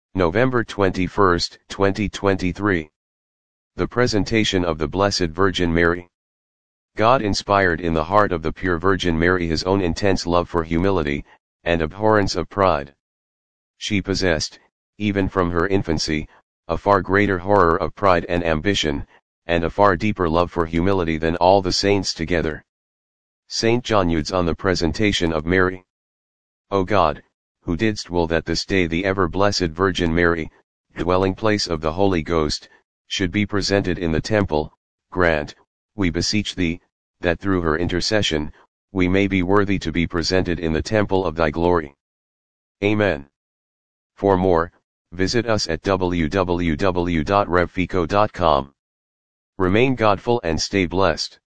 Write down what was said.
November 21, 2023. The presentation of the Blessed Virgin Mary. God inspired in the heart of the pure Virgin Mary his own intense love for humility, and abhorrence of pride. She possessed, even from her infancy, a far greater horror of pride and ambition, and a far deeper love for humility than all the saints together. Saint John Eudes on the presentation of Mary. O God, who didst will that this day the ever-blessed Virgin Mary, dwelling place of the Holy Ghost, should be presented in the temple, grant, we beseech thee, that through her intercession, we may be worthy to be presented in the temple of thy glory. Amen. For more, visit us at www.revfico.com. Remain godful and stay blessed.